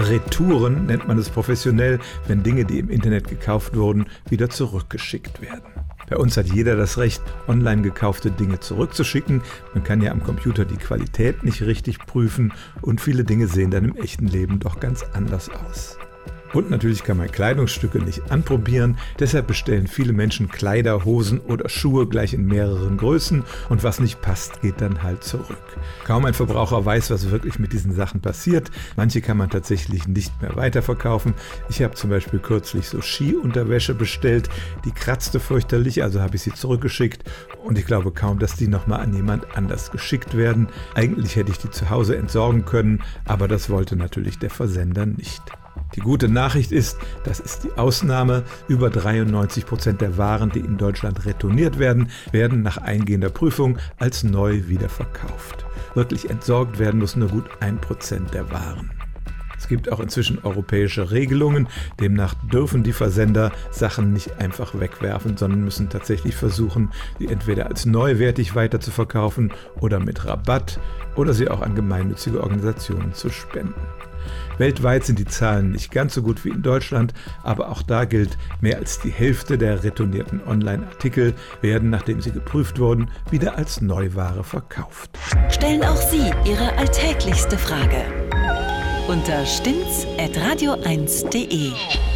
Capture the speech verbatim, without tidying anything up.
Retouren nennt man es professionell, wenn Dinge, die im Internet gekauft wurden, wieder zurückgeschickt werden. Bei uns hat jeder das Recht, online gekaufte Dinge zurückzuschicken. Man kann ja am Computer die Qualität nicht richtig prüfen und viele Dinge sehen dann im echten Leben doch ganz anders aus. Und natürlich kann man Kleidungsstücke nicht anprobieren, deshalb bestellen viele Menschen Kleider, Hosen oder Schuhe gleich in mehreren Größen und was nicht passt, geht dann halt zurück. Kaum ein Verbraucher weiß, was wirklich mit diesen Sachen passiert. Manche kann man tatsächlich nicht mehr weiterverkaufen. Ich habe zum Beispiel kürzlich so Skiunterwäsche bestellt, die kratzte fürchterlich, also habe ich sie zurückgeschickt und ich glaube kaum, dass die nochmal an jemand anders geschickt werden. Eigentlich hätte ich die zu Hause entsorgen können, aber das wollte natürlich der Versender nicht. Die gute Nachricht ist, das ist die Ausnahme, über dreiundneunzig Prozent der Waren, die in Deutschland retourniert werden, werden nach eingehender Prüfung als neu wiederverkauft. Wirklich entsorgt werden muss nur gut ein Prozent der Waren. Es gibt auch inzwischen europäische Regelungen, demnach dürfen die Versender Sachen nicht einfach wegwerfen, sondern müssen tatsächlich versuchen, sie entweder als neuwertig weiterzuverkaufen oder mit Rabatt oder sie auch an gemeinnützige Organisationen zu spenden. Weltweit sind die Zahlen nicht ganz so gut wie in Deutschland, aber auch da gilt, mehr als die Hälfte der retournierten Online-Artikel werden, nachdem sie geprüft wurden, wieder als Neuware verkauft. Stellen auch Sie Ihre alltäglichste Frage unter stimmt's at radio eins punkt de.